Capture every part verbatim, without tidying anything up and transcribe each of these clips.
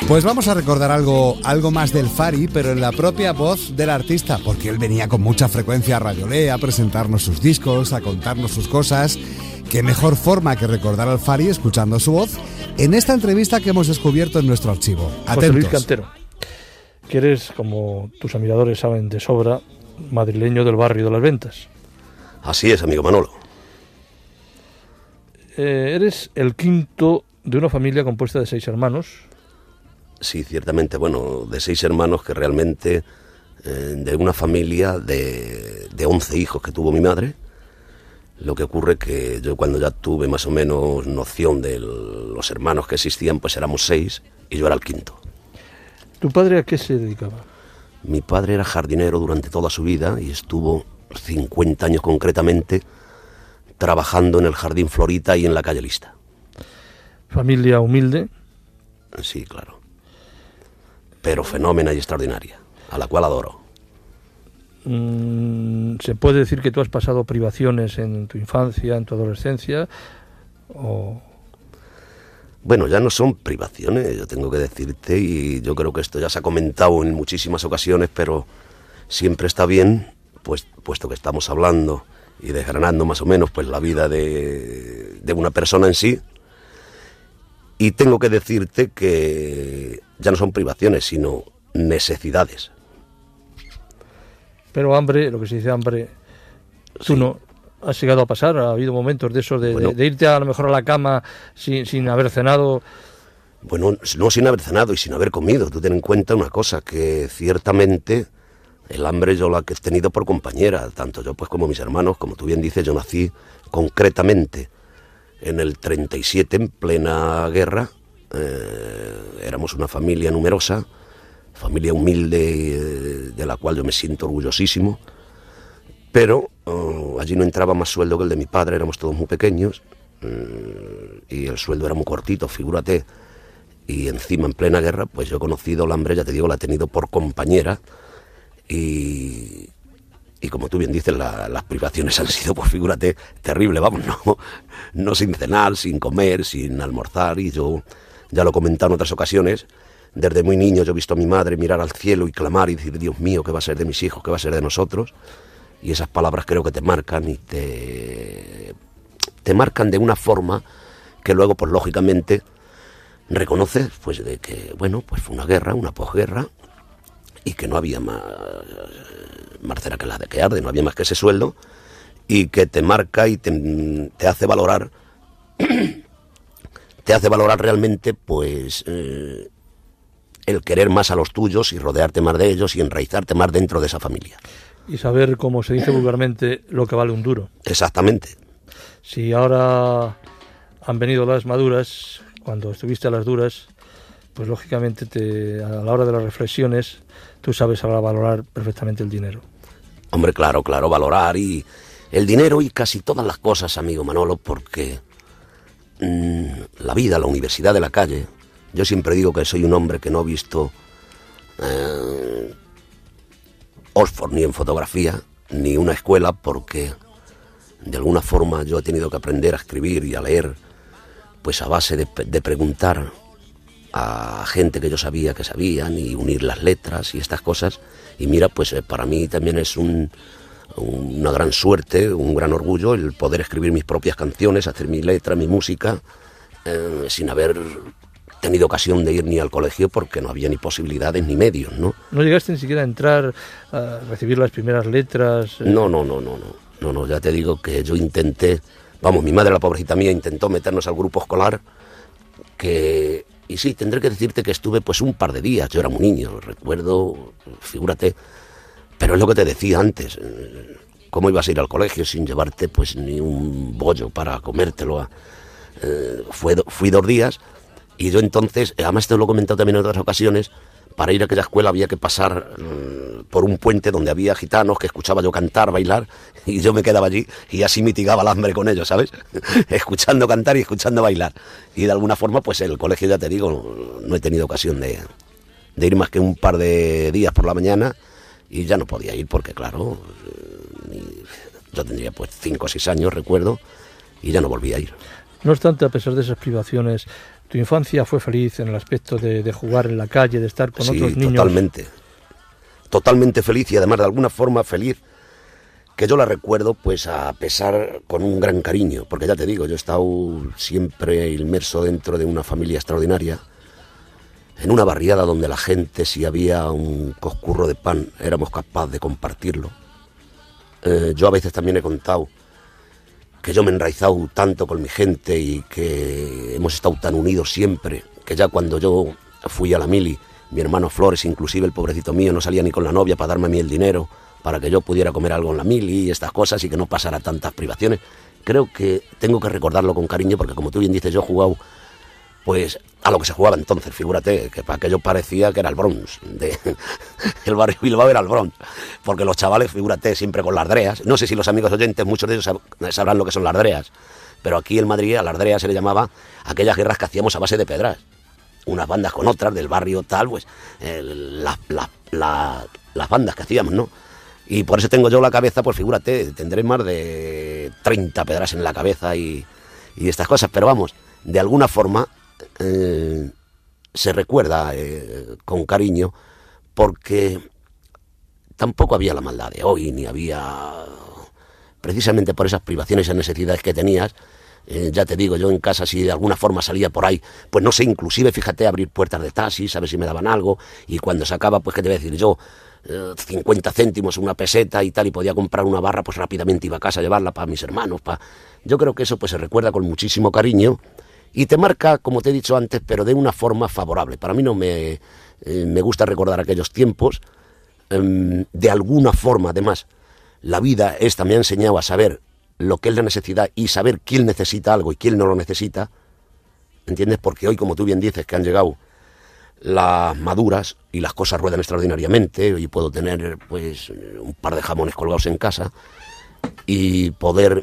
Pues vamos a recordar algo, algo más del Fari, pero en la propia voz del artista, porque él venía con mucha frecuencia a Radio Lé a presentarnos sus discos, a contarnos sus cosas. Qué mejor forma que recordar al Fari escuchando su voz en esta entrevista que hemos descubierto en nuestro archivo. Atentos. José Luis Cantero, que eres, como tus admiradores saben de sobra, madrileño del barrio de Las Ventas. Así es, amigo Manolo. Eh, eres el quinto de una familia compuesta de seis hermanos. Sí, ciertamente, bueno, de seis hermanos que realmente, eh, de una familia de, de once hijos que tuvo mi madre. Lo que ocurre que yo cuando ya tuve más o menos noción de los hermanos que existían, pues éramos seis y yo era el quinto. ¿Tu padre a qué se dedicaba? Mi padre era jardinero durante toda su vida y estuvo cincuenta años concretamente trabajando en el Jardín Florita y en la calle Lista. ¿Familia humilde? Sí, claro. Pero fenómena y extraordinaria, a la cual adoro. ¿Se puede decir que tú has pasado privaciones en tu infancia, en tu adolescencia? ¿O...? Bueno, ya no son privaciones, yo tengo que decirte, y yo creo que esto ya se ha comentado en muchísimas ocasiones, pero siempre está bien, pues puesto que estamos hablando y desgranando más o menos pues la vida de, de una persona en sí, y tengo que decirte que ya no son privaciones, sino necesidades. Pero hambre, lo que se dice hambre, tú sí. No has llegado a pasar, ha habido momentos de esos de, bueno, de, de irte a lo mejor a la cama sin, sin haber cenado. Bueno, no sin haber cenado y sin haber comido. Tú ten en cuenta una cosa, que ciertamente el hambre yo la he tenido por compañera, tanto yo pues como mis hermanos. Como tú bien dices, yo nací concretamente en el treinta y siete, en plena guerra. Eh, éramos una familia numerosa, familia humilde, de la cual yo me siento orgullosísimo, pero uh, allí no entraba más sueldo que el de mi padre, éramos todos muy pequeños, uh, y el sueldo era muy cortito, figúrate, y encima en plena guerra, pues yo he conocido el hambre, ya te digo, la he tenido por compañera, y, y como tú bien dices, la, las privaciones han sido, pues figúrate, terrible, vamos, no, no sin cenar, sin comer, sin almorzar, y yo ya lo he comentado en otras ocasiones. Desde muy niño yo he visto a mi madre mirar al cielo y clamar y decir, Dios mío, ¿qué va a ser de mis hijos? ¿Qué va a ser de nosotros? Y esas palabras creo que te marcan y te, te marcan de una forma que luego, pues lógicamente, reconoces pues de que, bueno, pues fue una guerra, una posguerra, y que no había más marcera que la de que arde, no había más que ese sueldo, y que te marca y te, te hace valorar, te hace valorar realmente, pues... Eh, el querer más a los tuyos y rodearte más de ellos y enraizarte más dentro de esa familia. Y saber, como se dice vulgarmente, lo que vale un duro. Exactamente. Si ahora han venido las maduras, cuando estuviste a las duras, pues lógicamente te, a la hora de las reflexiones tú sabes ahora valorar perfectamente el dinero. Hombre, claro, claro, valorar y el dinero y casi todas las cosas, amigo Manolo, porque mmm, la vida, la universidad de la calle... Yo siempre digo que soy un hombre que no ha visto eh, Oxford ni en fotografía, ni una escuela, porque de alguna forma yo he tenido que aprender a escribir y a leer, pues a base de, de preguntar a gente que yo sabía que sabían y unir las letras y estas cosas. Y mira, pues eh, para mí también es un, una gran suerte, un gran orgullo el poder escribir mis propias canciones, hacer mi letra, mi música, eh, sin haber... tenido ocasión de ir ni al colegio porque no había ni posibilidades ni medios, ¿no? ¿No llegaste ni siquiera a entrar a recibir las primeras letras? Eh? No, no, no, no, no, no, no, ya te digo que yo intenté, vamos, mi madre, la pobrecita mía, intentó meternos al grupo escolar, que, y sí, tendré que decirte que estuve pues un par de días, yo era muy niño, recuerdo, figúrate, pero es lo que te decía antes, ¿cómo ibas a ir al colegio sin llevarte pues ni un bollo para comértelo? A, eh, fue, fui dos días. Y yo entonces, además te lo he comentado también en otras ocasiones, para ir a aquella escuela había que pasar mmm, por un puente donde había gitanos que escuchaba yo cantar, bailar, y yo me quedaba allí y así mitigaba el hambre con ellos, ¿sabes? Escuchando cantar y escuchando bailar. Y de alguna forma, pues el colegio, ya te digo, no he tenido ocasión de, de ir más que un par de días por la mañana y ya no podía ir porque, claro, yo tendría pues cinco o seis años, recuerdo, y ya no volví a ir. No obstante, a pesar de esas privaciones, ¿Tu infancia fue feliz en el aspecto de, de jugar en la calle, de estar con sí, otros niños? Totalmente. Totalmente feliz y además de alguna forma feliz, que yo la recuerdo pues a pesar con un gran cariño, porque ya te digo, yo he estado siempre inmerso dentro de una familia extraordinaria, en una barriada donde la gente, si había un coscurro de pan, éramos capaces de compartirlo. Eh, yo a veces también he contado que yo me he enraizado tanto con mi gente y que hemos estado tan unidos siempre, que ya cuando yo fui a la mili, mi hermano Flores, inclusive el pobrecito mío, no salía ni con la novia para darme a mí el dinero, para que yo pudiera comer algo en la mili y estas cosas y que no pasara tantas privaciones. Creo que tengo que recordarlo con cariño porque, como tú bien dices, yo he jugado pues a lo que se jugaba entonces, figúrate, que para aquello parecía que era el Bronx, de, el barrio Bilbao era el Bronx, porque los chavales, figúrate, siempre con las dreas, no sé si los amigos oyentes, muchos de ellos sabrán lo que son las dreas, pero aquí en Madrid a las dreas se le llamaba aquellas guerras que hacíamos a base de pedras, unas bandas con otras del barrio tal, pues eh, la, la, la, las bandas que hacíamos, ¿no? Y por eso tengo yo la cabeza, pues figúrate, tendré más de treinta pedras en la cabeza y, y estas cosas, pero vamos, de alguna forma eh, se recuerda eh, con cariño, porque tampoco había la maldad de hoy, ni había, precisamente por esas privaciones y necesidades que tenías. Eh, ya te digo, yo en casa si de alguna forma salía por ahí, pues no sé, inclusive fíjate, abrir puertas de taxis, a ver si me daban algo, y cuando sacaba, pues qué te voy a decir yo, eh, cincuenta céntimos, una peseta y tal, y podía comprar una barra, pues rápidamente iba a casa a llevarla para mis hermanos. Pa... Yo creo que eso pues se recuerda con muchísimo cariño y te marca, como te he dicho antes, pero de una forma favorable. Para mí no me, eh, me gusta recordar aquellos tiempos, eh, de alguna forma, además, la vida esta me ha enseñado a saber lo que es la necesidad y saber quién necesita algo y quién no lo necesita, ¿entiendes? Porque hoy, como tú bien dices, que han llegado las maduras y las cosas ruedan extraordinariamente y puedo tener pues un par de jamones colgados en casa y poder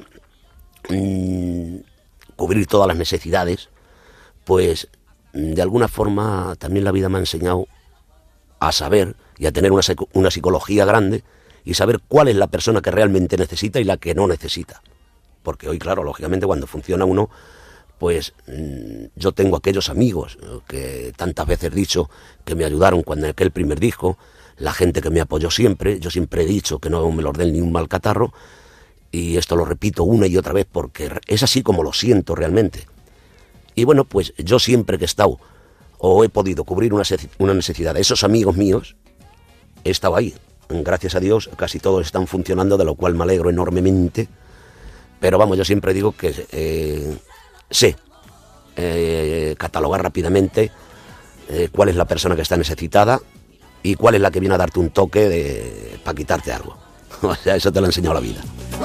mmm, cubrir todas las necesidades, pues de alguna forma también la vida me ha enseñado a saber y a tener una, una psicología grande y saber cuál es la persona que realmente necesita y la que no necesita. Porque hoy, claro, lógicamente cuando funciona uno, pues mmm, yo tengo aquellos amigos que tantas veces he dicho que me ayudaron cuando en aquel primer disco, la gente que me apoyó siempre, yo siempre he dicho que no me lo den ni un mal catarro, y esto lo repito una y otra vez porque es así como lo siento realmente. Y bueno, pues yo siempre que he estado o he podido cubrir una, una necesidad de esos amigos míos, he estado ahí. Gracias a Dios casi todos están funcionando, de lo cual me alegro enormemente, pero vamos, yo siempre digo que eh, sé eh, catalogar rápidamente eh, cuál es la persona que está necesitada y cuál es la que viene a darte un toque de, para quitarte algo. O sea, eso te lo ha enseñado la vida.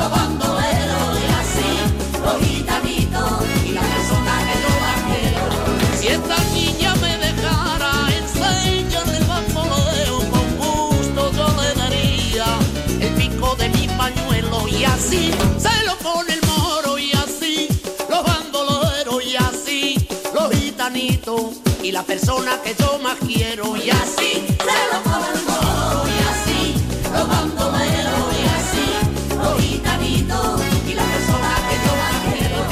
Si esta niña me dejara enseñarle el bamboleo, con gusto yo le daría el pico de mi pañuelo y así se lo pone el moro y así los bandoleros y así los gitanitos y la persona que yo más quiero y así se lo pone el moro y así los bandoleros y así los gitanitos y la persona que yo más quiero.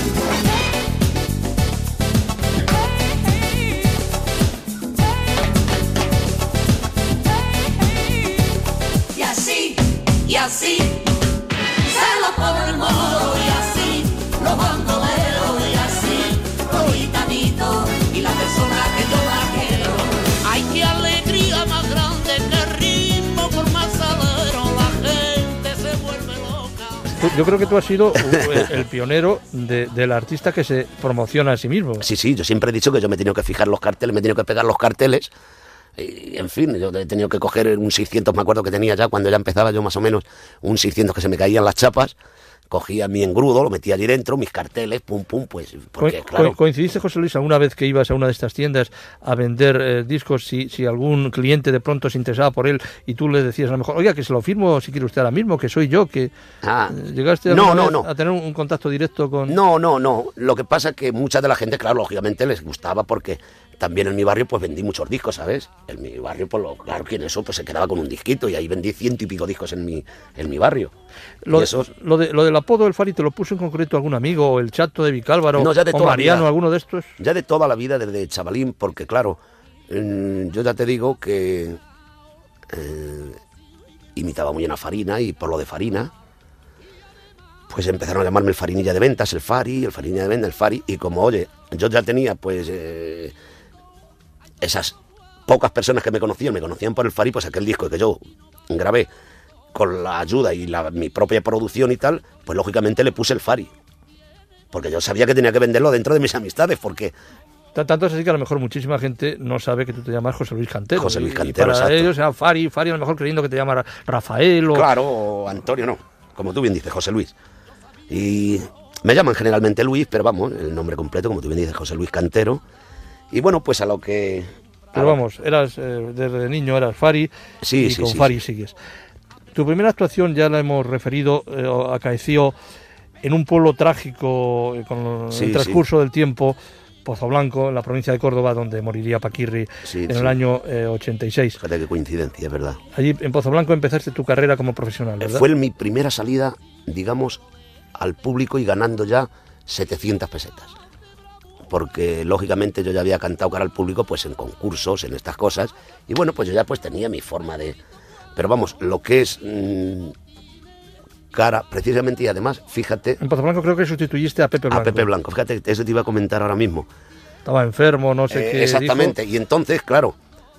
Y así, y así se lo pone el moro y así los bandoleros y así los gitanitos y la persona que yo más quiero. Ay, qué alegría más grande, qué ritmo por más salero, la gente se vuelve loca. Yo creo que tú has sido el pionero de, del artista que se promociona a sí mismo. Sí, sí, yo siempre he dicho que yo me he tenido que fijar los carteles, me he tenido que pegar los carteles. Y, en fin, yo he tenido que coger un seiscientos, me acuerdo que tenía ya, cuando ya empezaba yo más o menos, un seiscientos que se me caían las chapas, cogía mi engrudo, lo metía allí dentro, mis carteles, pum, pum, pues, porque, Co- claro... ¿Coincidiste, José Luis, alguna vez que ibas a una de estas tiendas a vender eh, discos, si, si algún cliente de pronto se interesaba por él y tú le decías a lo mejor, oiga, que se lo firmo si quiere usted ahora mismo, que soy yo, que Ah, eh, llegaste no, alguna no, vez no. a tener un, un contacto directo con... No, no, no. Lo que pasa es que mucha de la gente, claro, lógicamente les gustaba porque también en mi barrio pues vendí muchos discos, ¿sabes? En mi barrio, pues lo, claro que en eso pues se quedaba con un disquito y ahí vendí ciento y pico discos en mi, en mi barrio. Lo, esos... lo, de, lo del apodo del Fari, ¿te lo puso en concreto algún amigo, o el Chato de Vicálvaro, no, ya de o toda Mariano, vida. alguno de estos? Ya de toda la vida, desde chavalín, porque claro, eh, yo ya te digo que eh, imitaba muy bien a Farina, y por lo de Farina pues empezaron a llamarme el Farinilla de ventas, el Fari, el Farinilla de ventas, el Fari, y como, oye, yo ya tenía pues eh, esas pocas personas que me conocían, me conocían por el Fari, pues aquel disco que yo grabé con la ayuda y la, mi propia producción y tal, pues lógicamente le puse el Fari, porque yo sabía que tenía que venderlo dentro de mis amistades, porque... Tanto es así que a lo mejor muchísima gente no sabe que tú te llamas José Luis Cantero. José Luis y, Cantero, y para exacto. ellos era Fari, Fari a lo mejor creyendo que te llama Rafael o... Claro, o Antonio no, como tú bien dices, José Luis. Y me llaman generalmente Luis, pero vamos, el nombre completo, como tú bien dices, José Luis Cantero. Y bueno, pues a lo que... Pero vamos, eras eh, desde niño eras Fari, sí, y sí, con sí, Fari sí. sigues. Tu primera actuación, ya la hemos referido, eh, acaeció en un pueblo trágico, eh, con Sí, el transcurso sí. del tiempo, Pozoblanco, en la provincia de Córdoba, donde moriría Paquirri Sí, en sí. el año eh, ochenta y seis. Fíjate qué coincidencia, es verdad. Allí en Pozoblanco empezaste tu carrera como profesional, ¿verdad? Fue mi primera salida, digamos, al público y ganando ya setecientas pesetas. Porque lógicamente yo ya había cantado cara al público pues en concursos, en estas cosas, y bueno, pues yo ya pues tenía mi forma de... Pero vamos, lo que es mmm, cara, precisamente, y además, fíjate... En Pozoblanco creo que sustituiste a Pepe Blanco. A Pepe Blanco, fíjate, eso te iba a comentar ahora mismo. Estaba enfermo, no sé Eh, qué exactamente, dijo. y entonces, claro,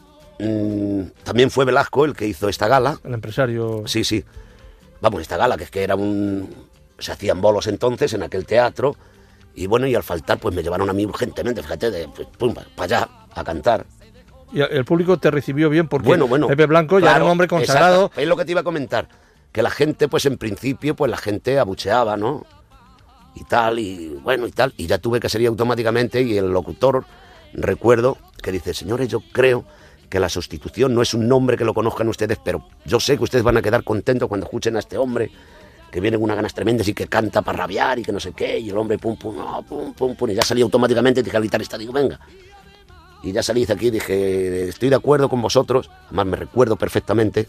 mmm, también fue Velasco el que hizo esta gala. El empresario... Sí, sí. Vamos, esta gala, que es que era un... Se hacían bolos entonces en aquel teatro, y bueno, y al faltar pues me llevaron a mí urgentemente, fíjate, de pues, pum, para allá, a cantar. Y el público te recibió bien porque Bueno, bueno, Pepe Blanco ya era claro, un hombre consagrado. exacto, es lo que te iba a comentar, que la gente, pues en principio, pues la gente abucheaba, ¿no? Y tal, y bueno, y tal, y ya tuve que salir automáticamente, y el locutor, recuerdo, que dice, señores, yo creo que la sustitución no es un nombre que lo conozcan ustedes, pero yo sé que ustedes van a quedar contentos cuando escuchen a este hombre, que viene con unas ganas tremendas y que canta para rabiar y que no sé qué, y el hombre pum, pum, no, pum, pum, pum, y ya salí automáticamente, y dije al guitarrista, digo, venga. Y ya salí de aquí y dije, estoy de acuerdo con vosotros, además me recuerdo perfectamente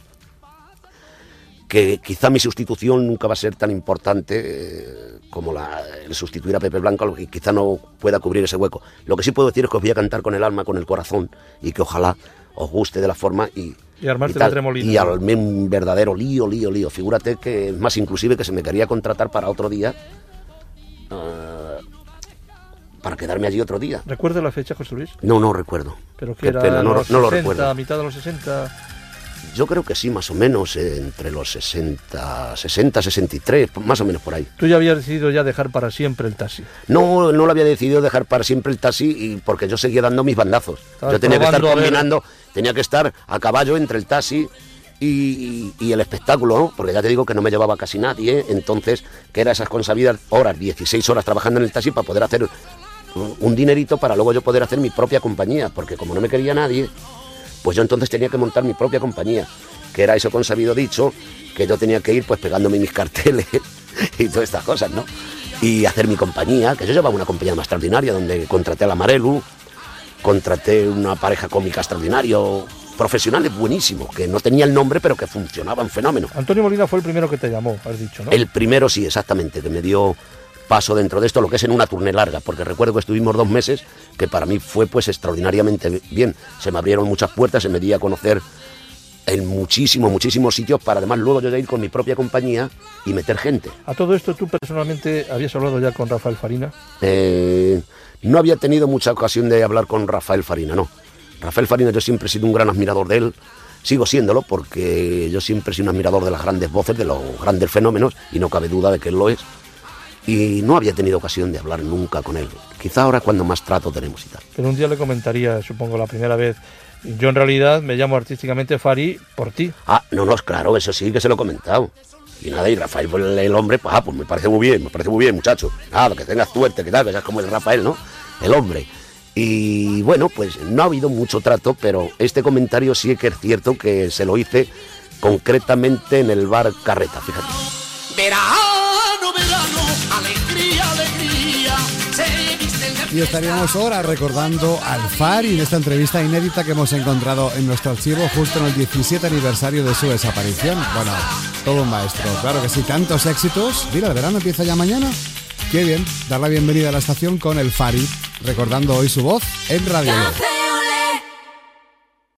que quizá mi sustitución nunca va a ser tan importante eh, como la, el sustituir a Pepe Blanco, lo que quizá no pueda cubrir ese hueco. Lo que sí puedo decir es que os voy a cantar con el alma, con el corazón, y que ojalá os guste de la forma y... Y armaste y tal, la tremolina. y armé un verdadero lío, lío, lío. Figúrate que, es más, inclusive que se me quería contratar para otro día, uh, para quedarme allí otro día. ¿Recuerdas la fecha, José Luis? No, no recuerdo. Pero que Qué era pena, no, los no lo sesenta, recuerdo. a mitad de los sesenta. Yo creo que sí, más o menos, eh, entre los sesenta, sesenta, sesenta y tres, más o menos por ahí. Tú ya habías decidido ya dejar para siempre el taxi. No, no lo había decidido dejar para siempre el taxi, y porque yo seguía dando mis bandazos. Estabas Yo tenía que estar probando a ver. combinando, tenía que estar a caballo entre el taxi y, y, y el espectáculo, ¿no? Porque ya te digo que no me llevaba casi nadie, entonces, que era esas consabidas horas, dieciséis horas trabajando en el taxi para poder hacer un, un dinerito para luego yo poder hacer mi propia compañía, porque como no me quería nadie, pues yo entonces tenía que montar mi propia compañía, que era eso consabido dicho, que yo tenía que ir pues pegándome mis carteles y todas estas cosas, ¿no? Y hacer mi compañía, que yo llevaba una compañía más extraordinaria, donde contraté a la Marelu, contraté una pareja cómica extraordinaria, profesionales buenísimos, que no tenía el nombre, pero que funcionaban fenómeno. Antonio Molina fue el primero que te llamó, has dicho, ¿no? El primero sí, exactamente, que me dio paso dentro de esto, lo que es en una turné larga, porque recuerdo que estuvimos dos meses, que para mí fue pues extraordinariamente bien. Se me abrieron muchas puertas, se me dio a conocer en muchísimos, muchísimos sitios, para además luego yo ya ir con mi propia compañía y meter gente. A todo esto, ¿tú personalmente habías hablado ya con Rafael Farina? Eh, no había tenido mucha ocasión de hablar con Rafael Farina, no. Rafael Farina, yo siempre he sido un gran admirador de él, sigo siéndolo, porque yo siempre he sido un admirador de las grandes voces, de los grandes fenómenos, y no cabe duda de que él lo es. Y no había tenido ocasión de hablar nunca con él. Quizá ahora cuando más trato tenemos y tal. Pero un día le comentaría, supongo la primera vez, yo en realidad me llamo artísticamente Fari por ti. Ah, no, no, claro, eso sí que se lo he comentado. Y nada, y Rafael, pues, el hombre, pues, ah, pues me parece muy bien, me parece muy bien, muchacho. Nada, que tengas suerte, que tal, que seas como el Rafael, ¿no? El hombre. Y bueno, pues no ha habido mucho trato, pero este comentario sí que es cierto que se lo hice concretamente en el bar Carreta, fíjate. Verano, verano, alegría, alegría, se viste el Y estaríamos horas recordando al Fari en esta entrevista inédita que hemos encontrado en nuestro archivo justo en el diecisiete aniversario de su desaparición. Bueno, todo un maestro, claro que sí, tantos éxitos. Mira, el verano empieza ya mañana. Qué bien, dar la bienvenida a la estación con el Fari, recordando hoy su voz en Radio.